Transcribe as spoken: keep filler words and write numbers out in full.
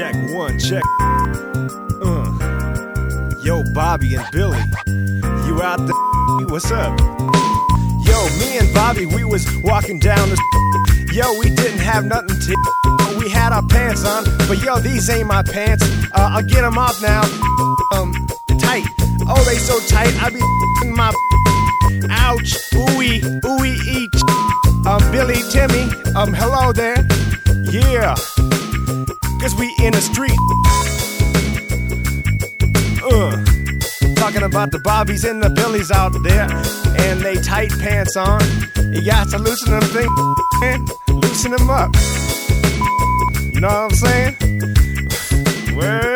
Check one, check. Uh. Yo, Bobby and Billy, you out there? What's up? Yo, me and Bobby, we was walking down the. Yo, we didn't have nothing to. We had our pants on, but yo, these ain't my pants. Uh, I'll get them off now. Um, tight. Oh, they so tight. I be in my. Ouch. Ooey, ooey, each. Um, Billy, Timmy. Um, hello there. Yeah. Cause we in the street. Uh. Talking about the Bobbies and the Billies out there, and they tight pants on. You got to loosen them things, man. Loosen them up. You know what I'm saying? Word.